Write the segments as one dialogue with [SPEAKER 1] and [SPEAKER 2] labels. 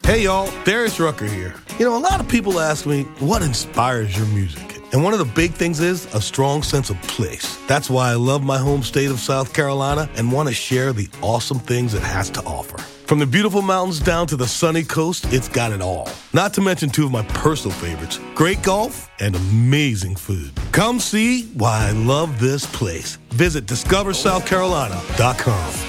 [SPEAKER 1] Hey y'all, Darius Rucker here. You know, a lot of people ask me, what inspires your music? And one of the big things is a strong sense of place. That's why I love my home state of South Carolina and want to share the awesome things it has to offer. From the beautiful mountains down to the sunny coast, it's got it all. Not to mention two of my personal favorites, great golf and amazing food. Come see why I love this place. Visit discoversouthcarolina.com.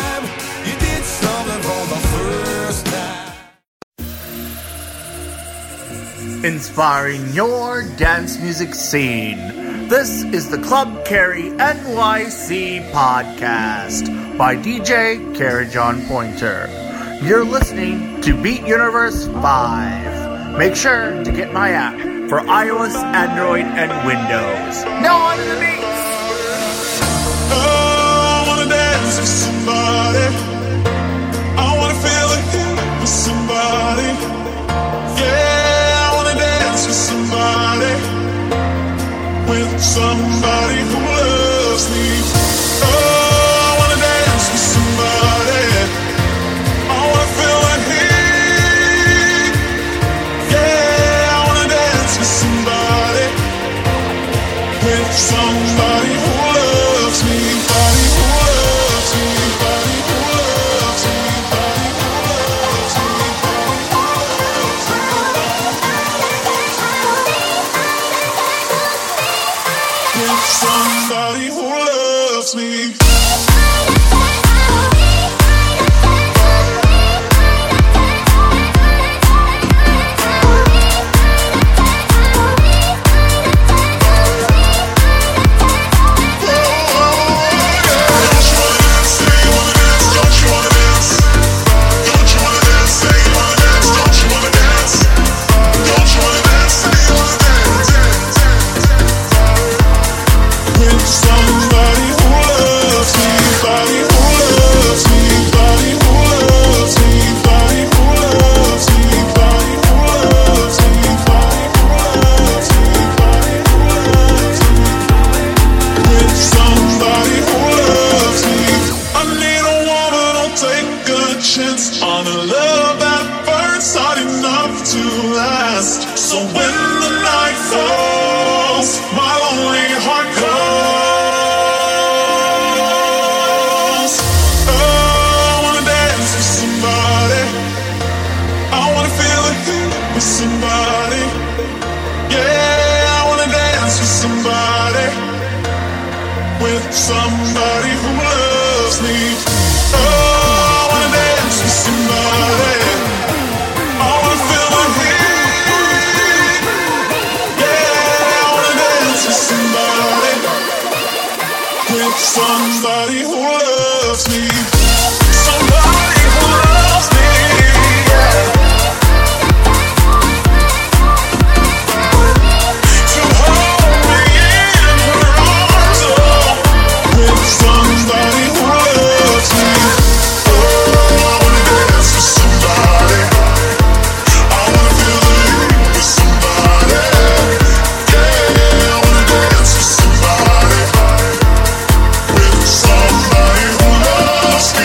[SPEAKER 2] Inspiring your dance music scene. This is the Club Carry NYC podcast by DJ Carrie John Pointer. You're listening to Beat Universe 5. Make sure to get my app for iOS, Android, and Windows. Now on to the beats.
[SPEAKER 3] Oh, I wanna dance with somebody. I wanna feel it with somebody. Yeah. Somebody who loves me. Oh, I wanna dance with somebody. I wanna feel that heat. Yeah, I wanna dance with somebody. With somebody who loves me. Somebody who loves me. Somebody who loves me. Somebody who loves me. Somebody who loves me. Somebody who loves me. Somebody who loves me. Yeah. To hold me in her arms, oh. With somebody who loves me. Oh, I wanna dance with somebody. I wanna feel the heat with somebody. Yeah, I wanna dance with somebody. Somebody who loves me.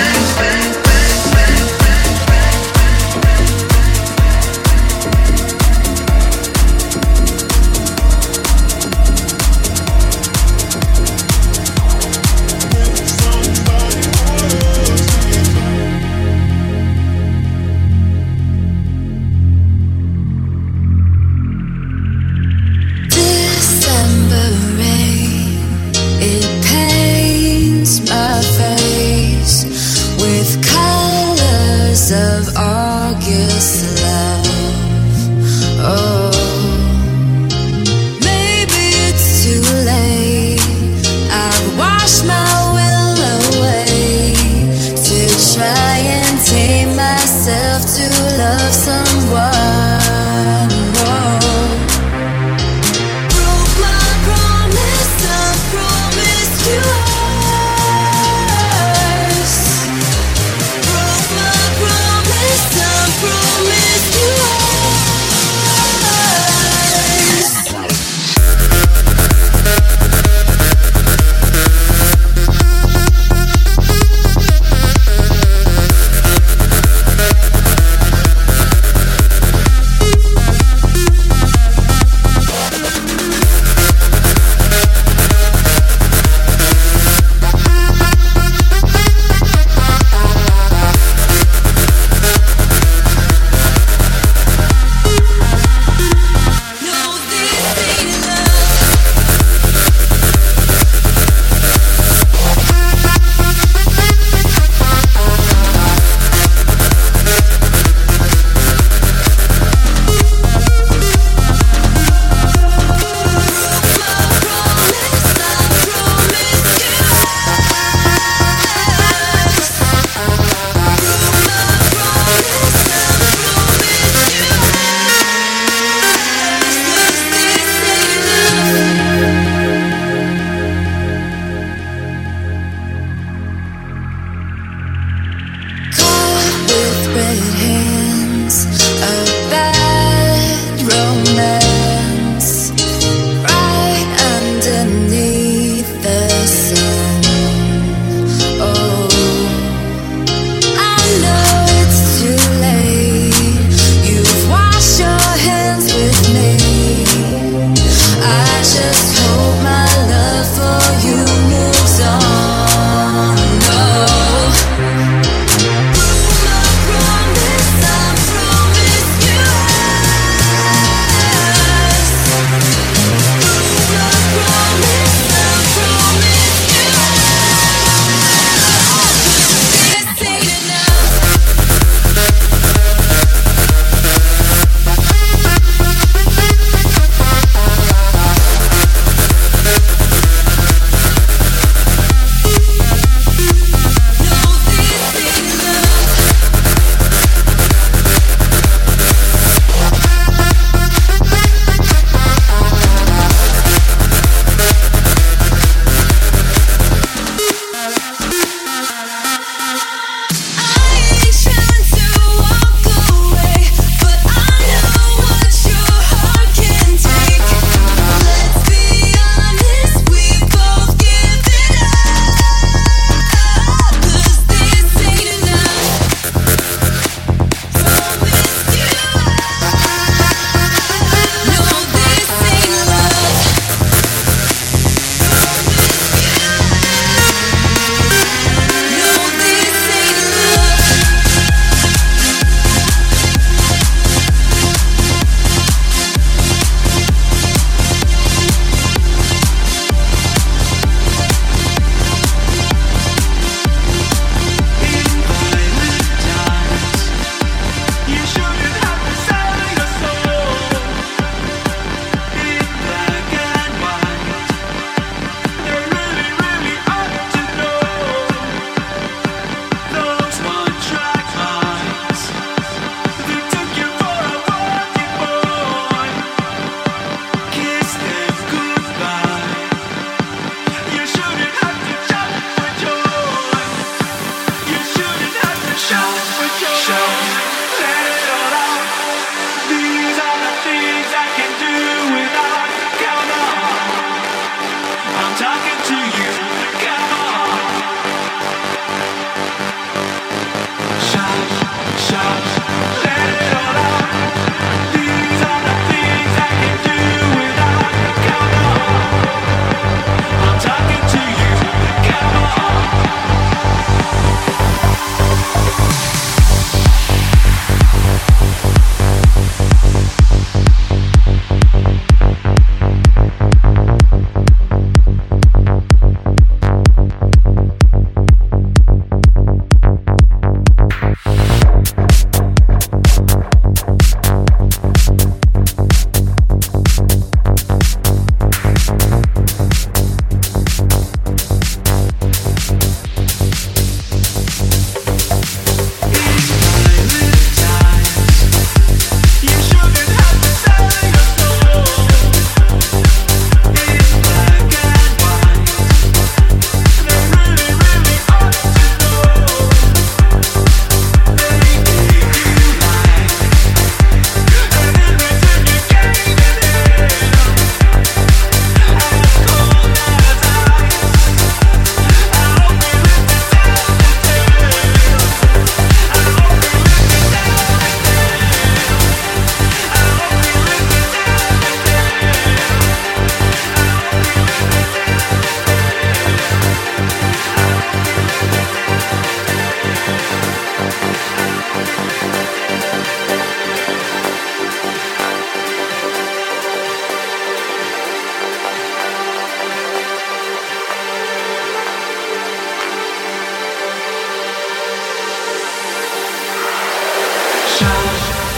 [SPEAKER 4] December rain, it paints my face with colors of August love. Oh, maybe it's too late. I've washed my will away to try and tame myself to love someone. Oh. Broke my promise, I promised you ours. Broke my promise, I promised you ours.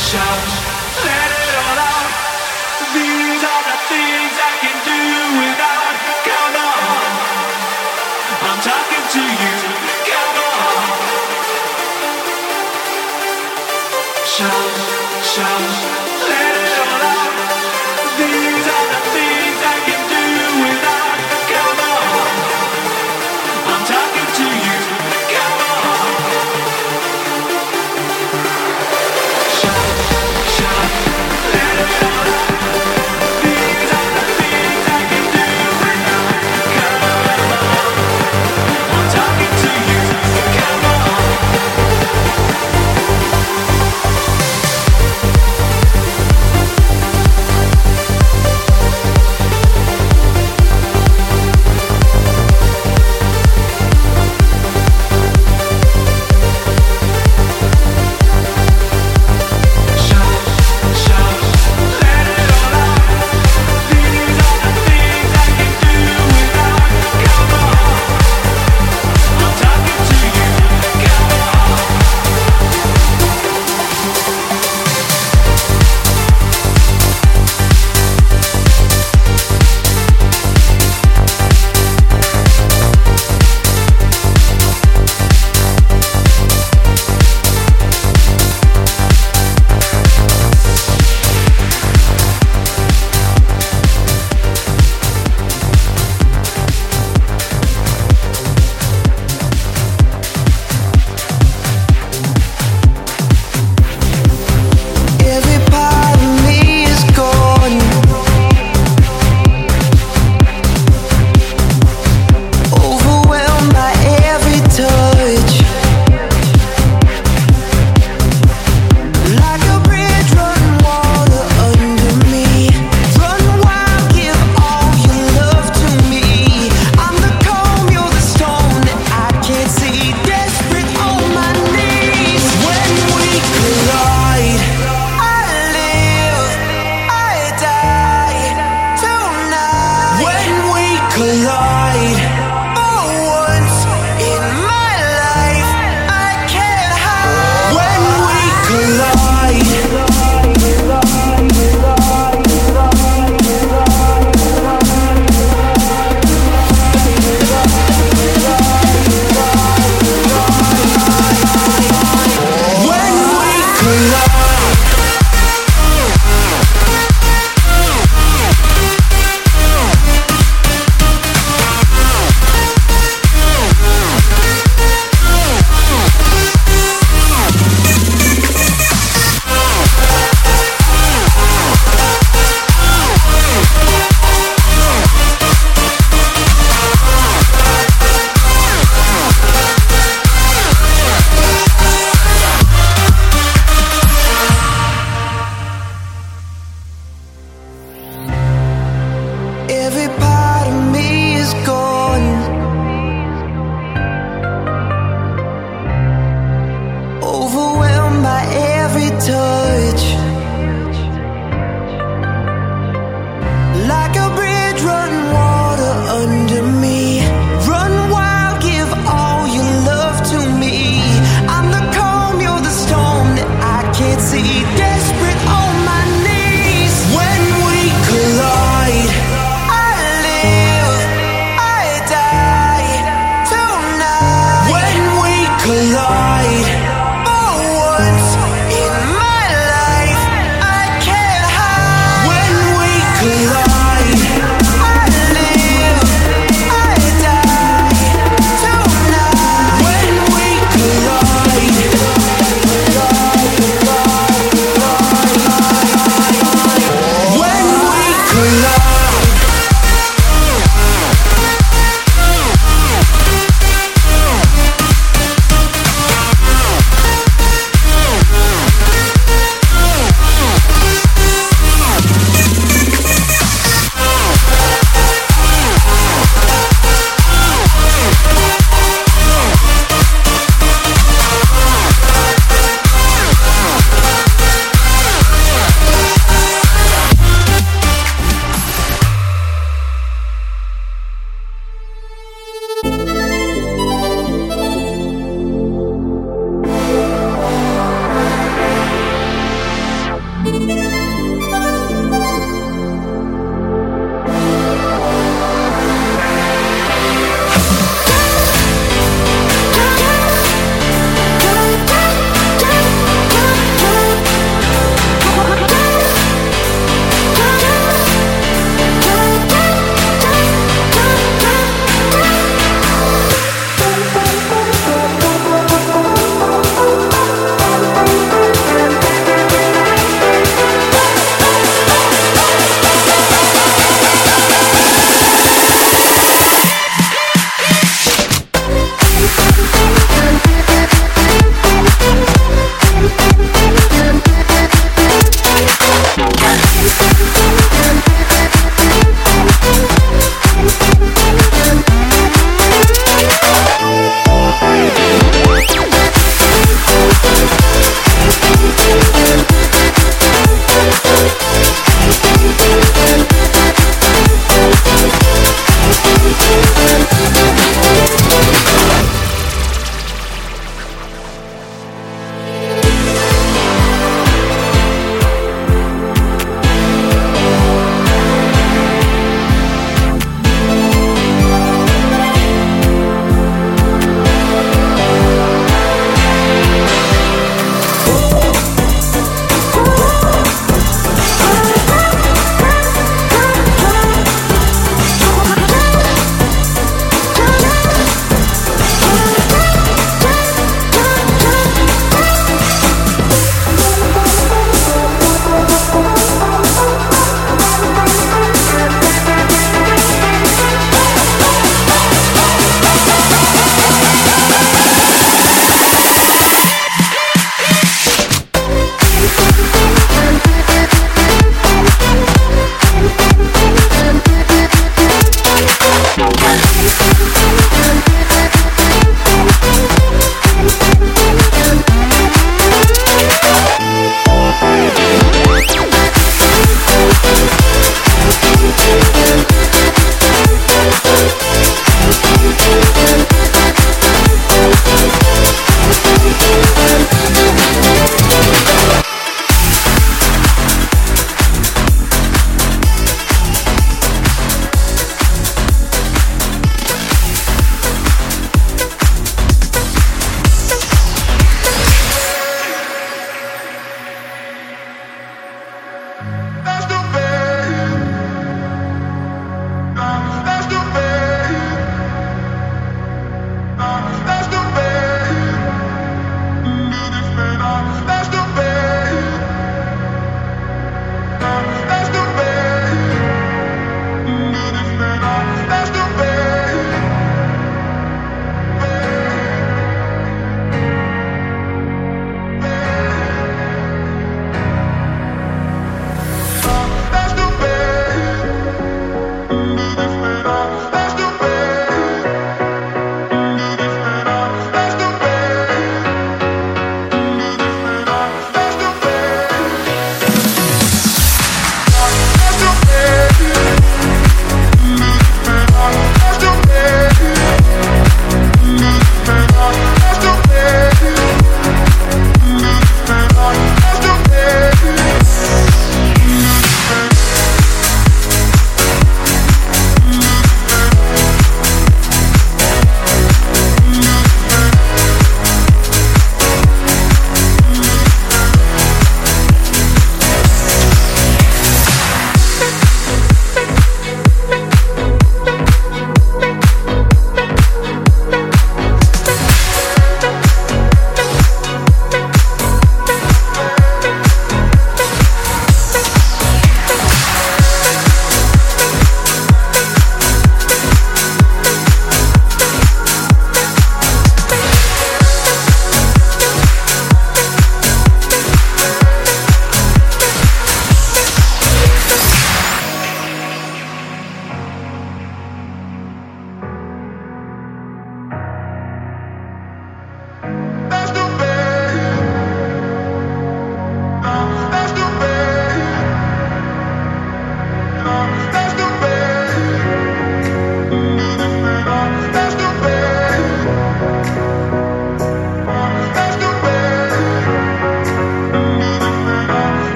[SPEAKER 5] shout, let it all out. These are the things I can do without. Come on, I'm talking to you. Come on, shout, shout, let it all out. These are the things I can do without. Come on, I'm talking to you. Come on, shout, shout, let it all out. These are the things I can do without. Come on, I'm talking to you. Come on.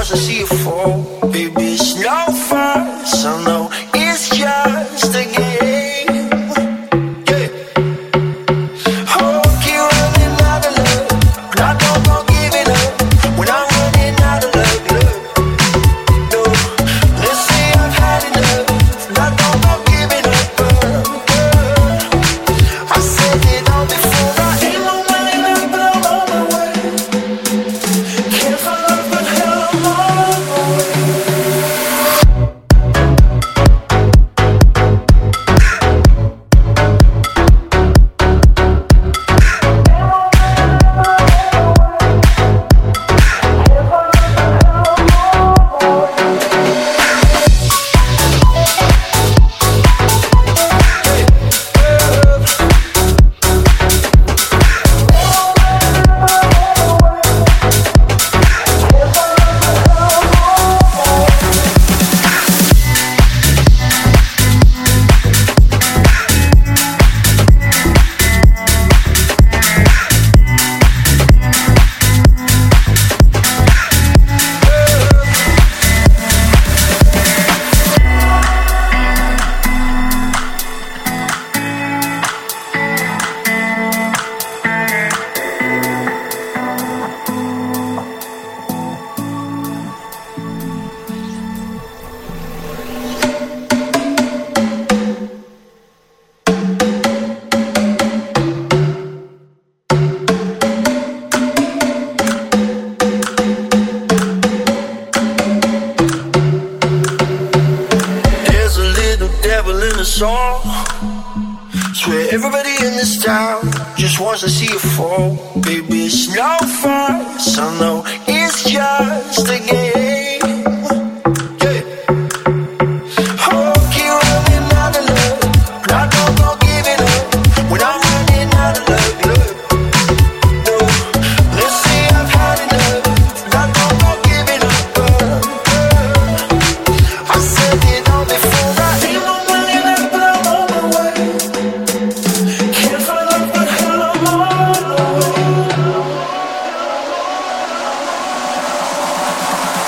[SPEAKER 6] to see you fall. Baby, it's no fuss, I know it's just a game. Yeah. Oh, keep running out of love, but I don't go giving up. When I'm running out of love, no. Let's say I've had enough, but I don't go giving up. I said it all before, I ain't no money left, but I'm on my way. Can't find love, but hell, I'm on my way. There's a little devil in the song. Swear everybody in this town just wants to see you fall. Baby, it's no fuss, I know it's just a game. Yeah. Oh, keep running out of love, but I don't go giving up. When I'm running out of love, no. Let's say I've had enough, but I don't go giving up. I said it all before, I ain't no money left, but I'm on my way. Can't find love, but hell, I'm on my way.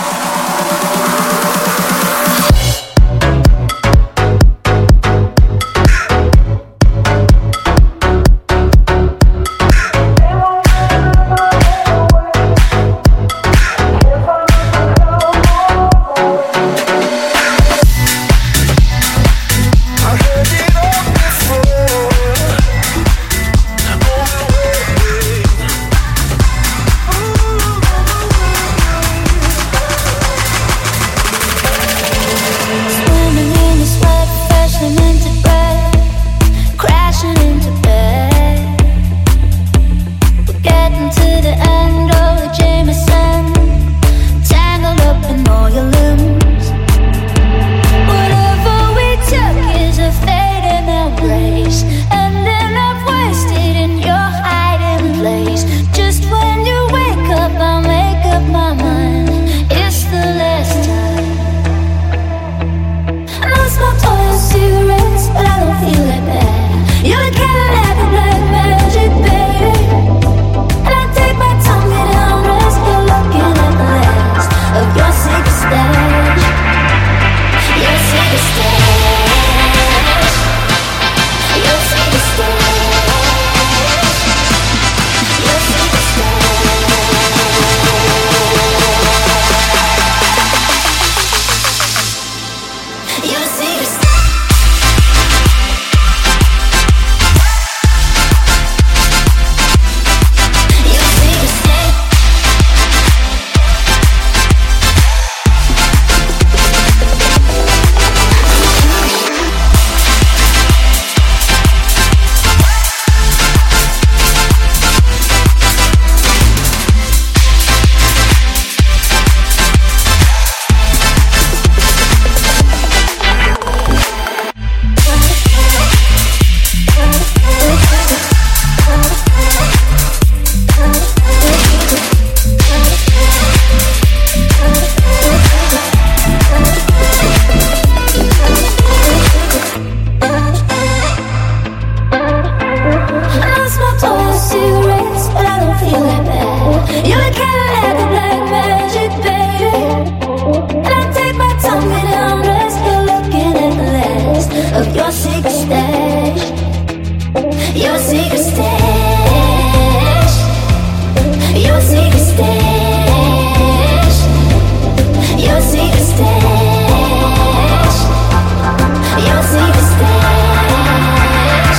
[SPEAKER 4] stash. Your secret stash. Your secret stash.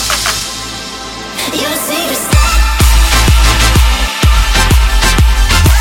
[SPEAKER 4] Your secret stash.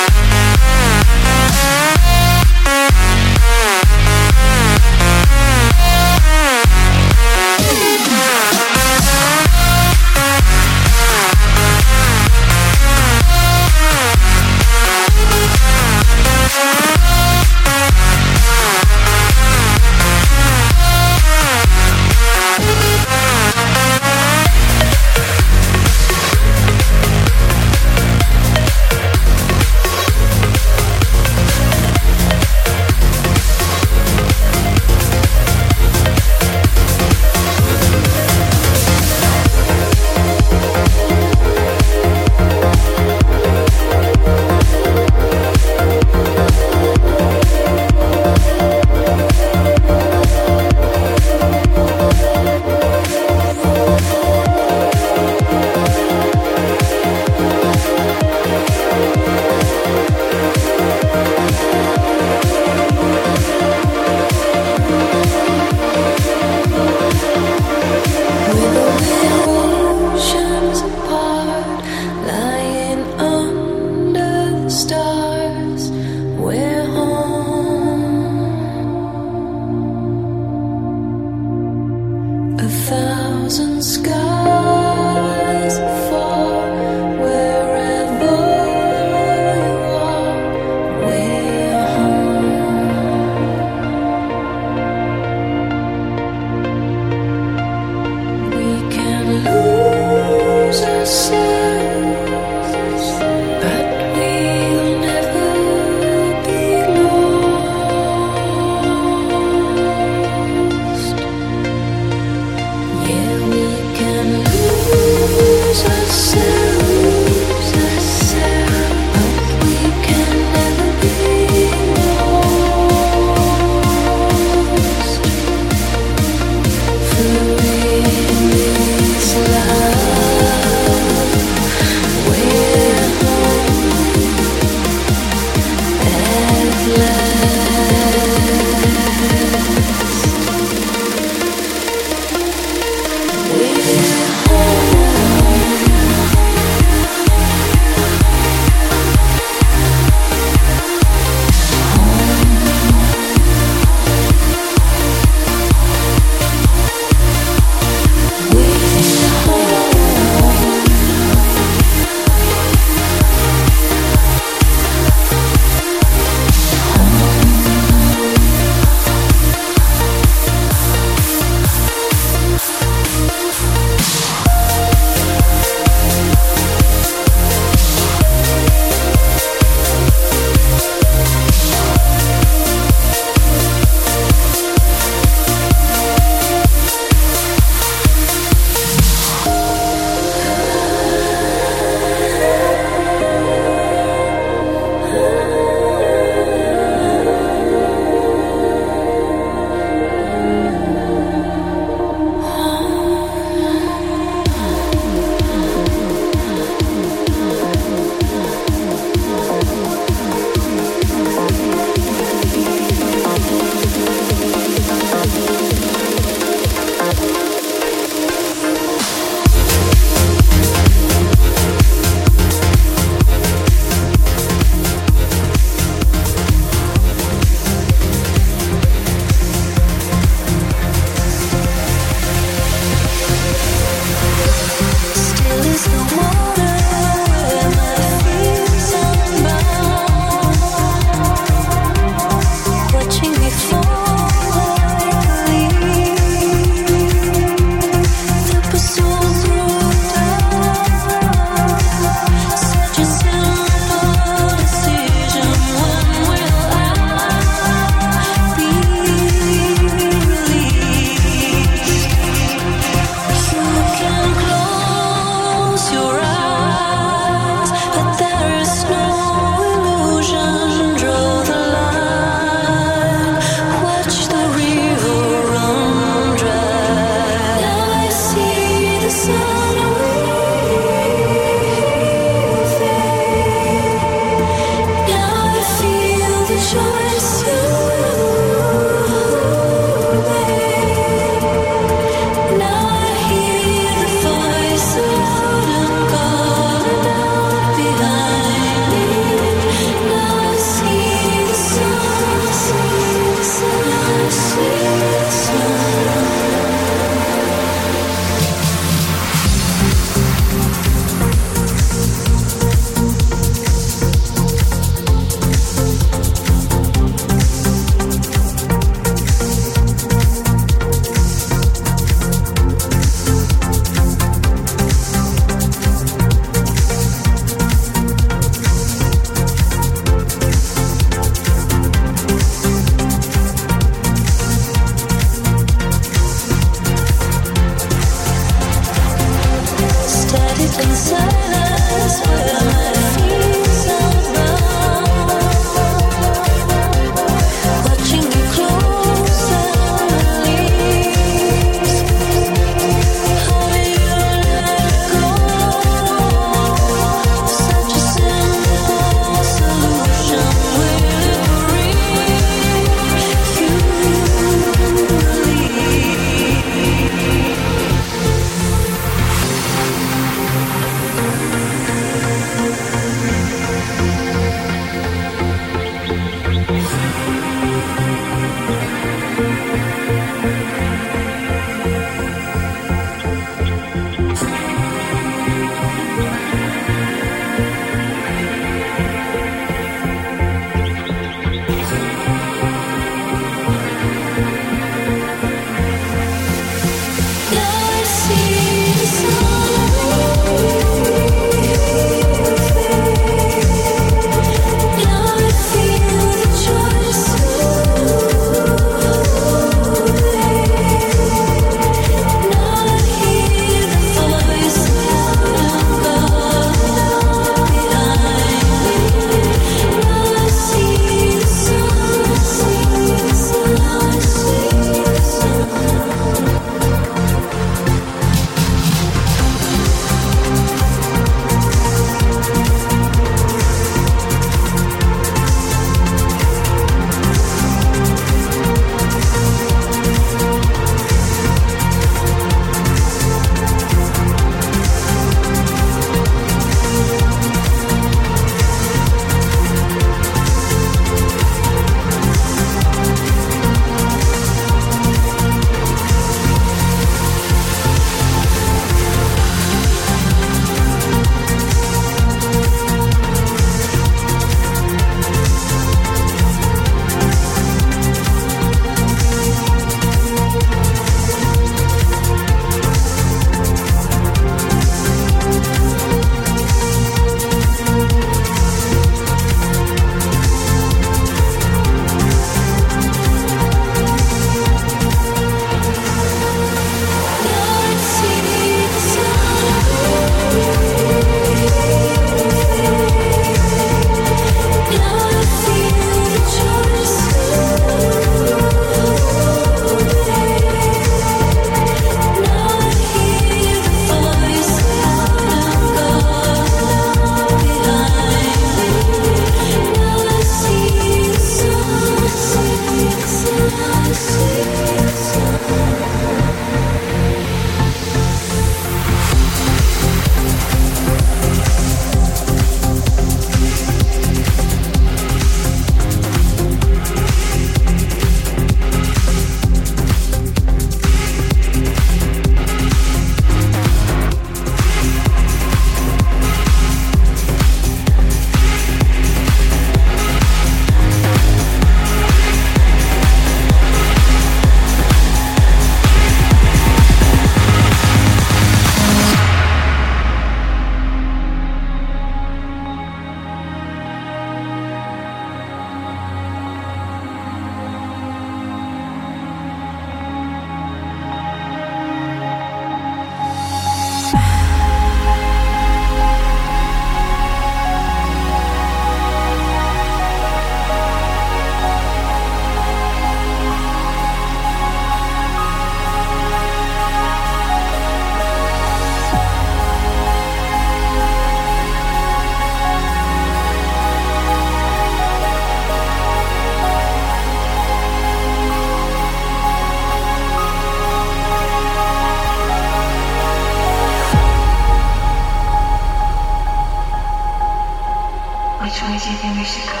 [SPEAKER 7] Where do you think we should go?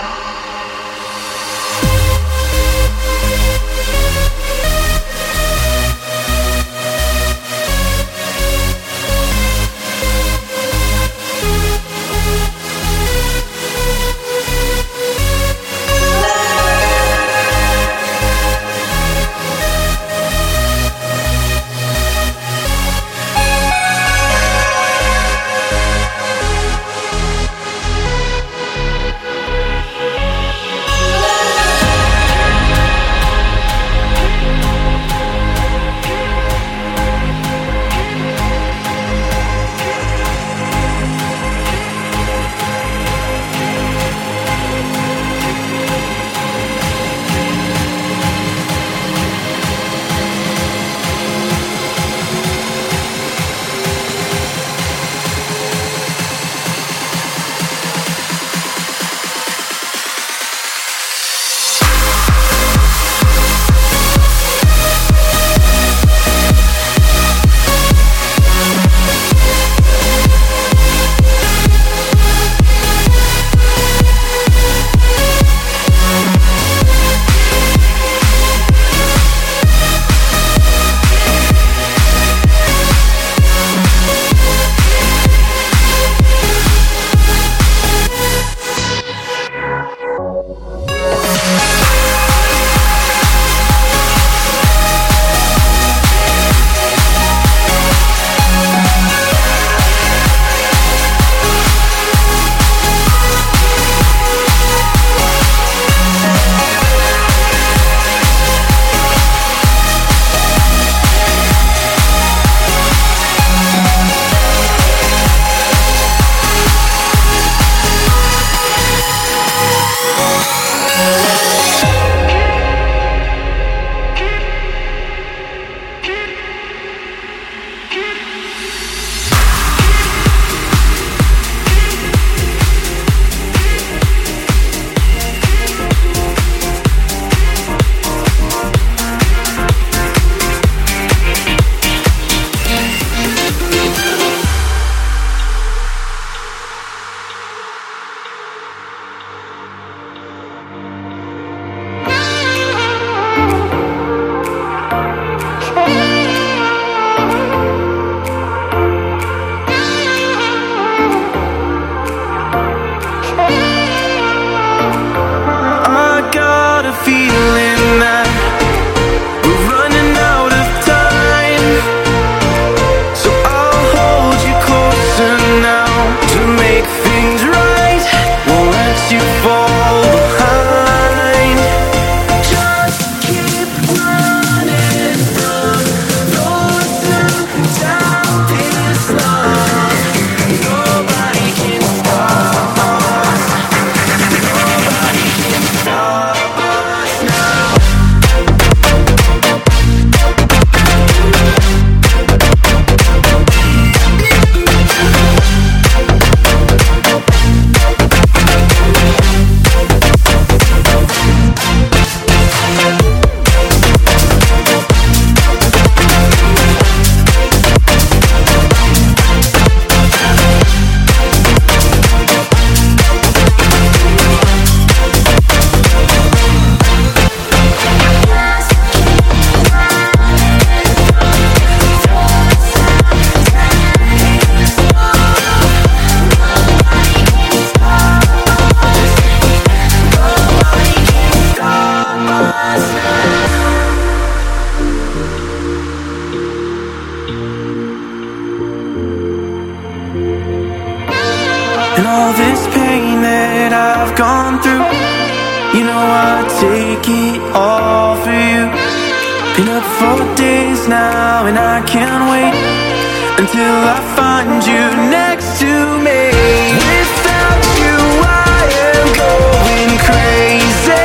[SPEAKER 8] And all this pain that I've gone through, you know I take it all for you. Been up for days now and I can't wait until I find you next to me. Without you I am going crazy.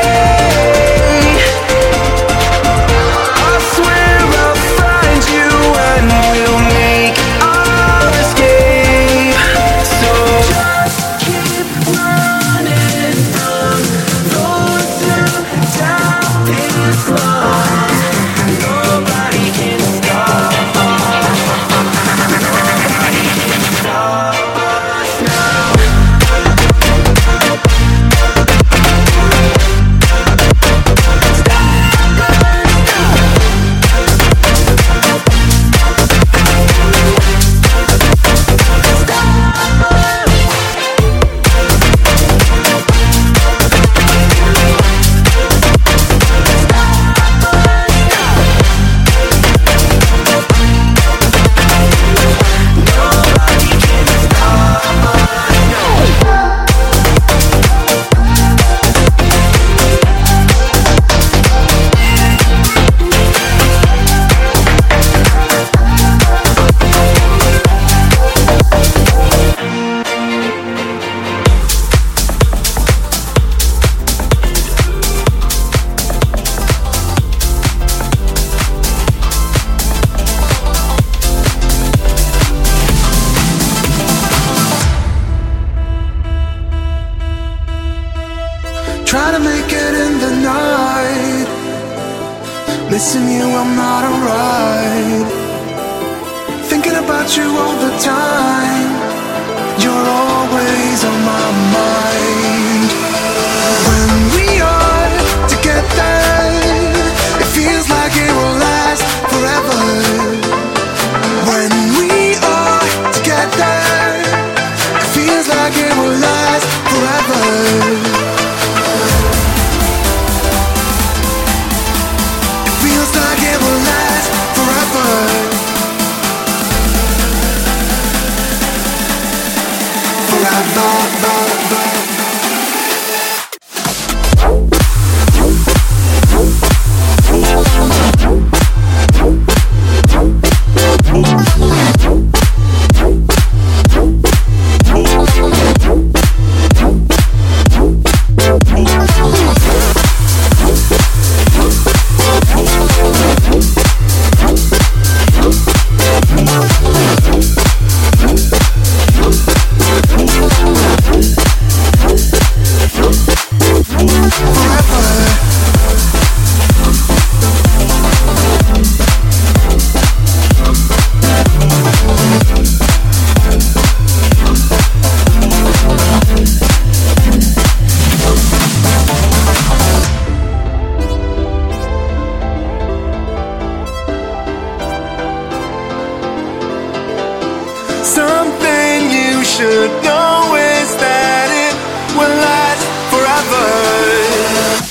[SPEAKER 8] I swear I'll find you and we'll make our escape. So just keep running from those who doubt this love. Nobody can stop us. Nobody can stop us now. make it in the night. Missing you, I'm not alright. Thinking about you all the time. You're always on my mind. When we are together, it feels like it will last forever. When we are together, it feels like it will last forever. Feels like it will last forever. Something you should know is that it will last forever.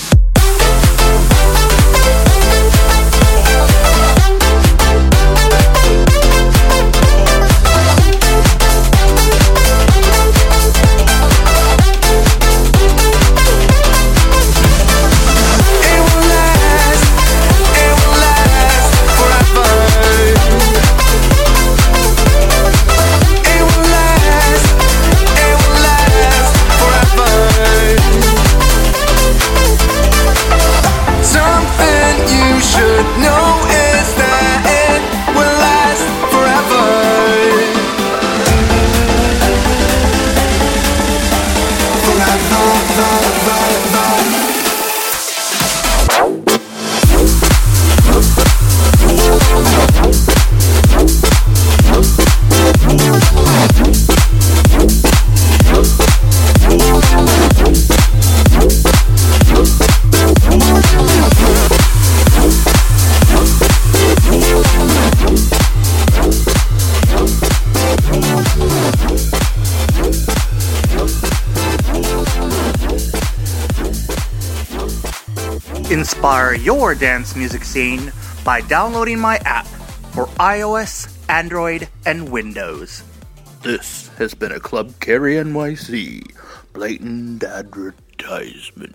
[SPEAKER 2] Inspire your dance music scene by downloading my app for iOS, Android, and Windows. This has been a Club Carry NYC blatant advertisement.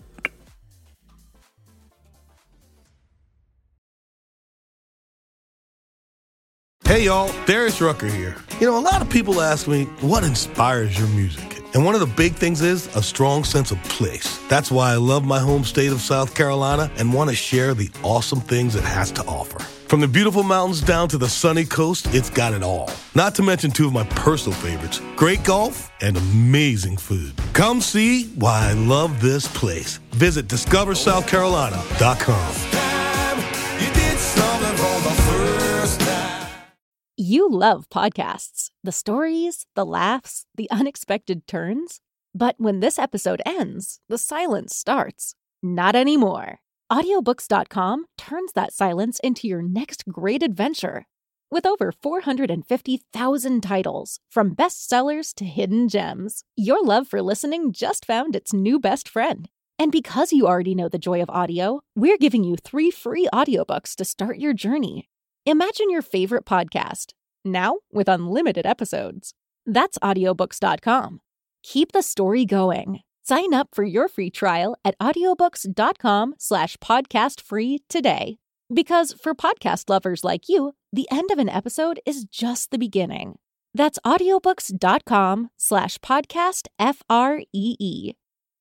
[SPEAKER 1] Hey y'all, Darius Rucker here. You know, a lot of people ask me, what inspires your music? And one of the big things is a strong sense of place. That's why I love my home state of South Carolina and want to share the awesome things it has to offer. From the beautiful mountains down to the sunny coast, it's got it all. Not to mention two of my personal favorites, great golf and amazing food. Come see why I love this place. Visit discoversouthcarolina.com.
[SPEAKER 7] You love podcasts, the stories, the laughs, the unexpected turns. But when this episode ends, the silence starts. Not anymore. Audiobooks.com turns that silence into your next great adventure. With over 450,000 titles, from bestsellers to hidden gems, your love for listening just found its new best friend. And because you already know the joy of audio, we're giving you 3 free audiobooks to start your journey. Imagine your favorite podcast, now with unlimited episodes. That's audiobooks.com. Keep the story going. Sign up for your free trial at audiobooks.com/podcastfree today. Because for podcast lovers like you, the end of an episode is just the beginning. That's audiobooks.com/podcastfree.